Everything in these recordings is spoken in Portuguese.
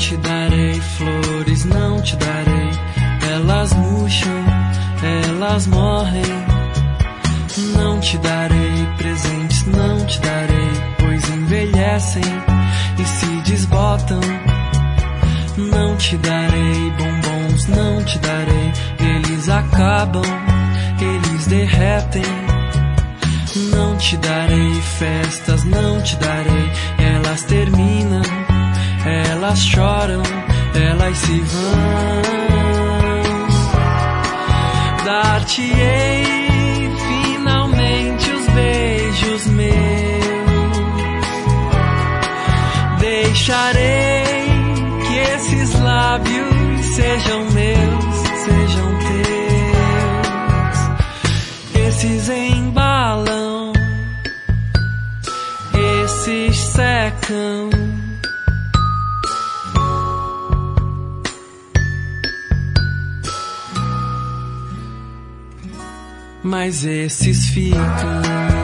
te darei flores, não te darei. Elas murcham, elas morrem. Não te darei presentes, não te darei, pois envelhecem e se desbotam. Não te darei bombons, não te darei, eles acabam, eles derretem. Não te darei festas, não te darei, elas terminam, elas choram, elas se vão. Dar-te-ei finalmente os beijos meus, deixarei que esses lábios sejam meus, sejam teus. Esses embalam, esses secam, mas esses ficam.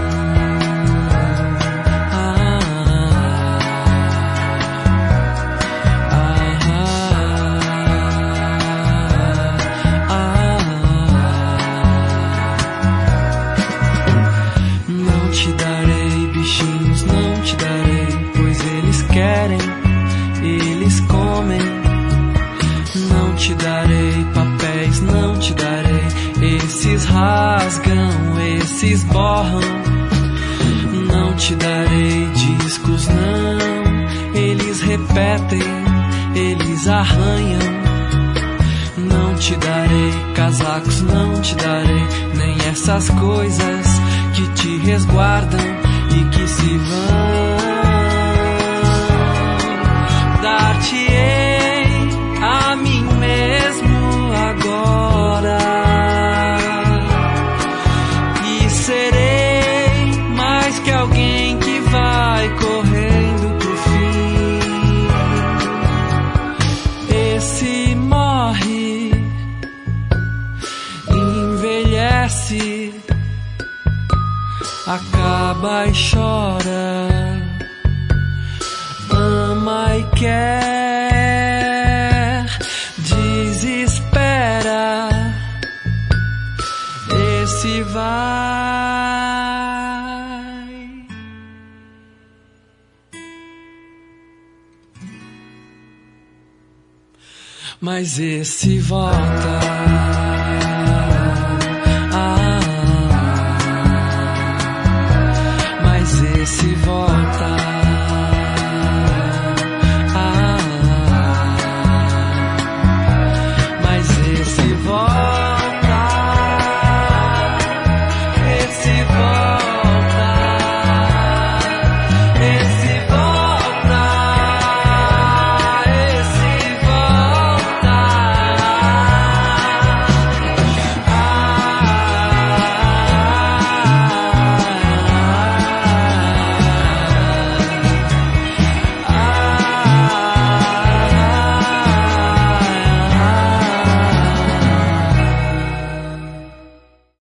Não te darei bichinhos, não te darei, pois eles querem, eles comem. Não te darei papéis, não te darei, esses rasgam, esses borram. Não te darei discos, não, eles repetem, eles arranham. Não te darei casacos, não te darei, nem essas coisas que te resguardam e que se vão. Dar-te-ei a mim mesmo agora, e serei mais que alguém que vai correndo pro fim. Esse morre, envelhece, acaba e chora, ama e quer, desespera, esse vai, mas esse volta.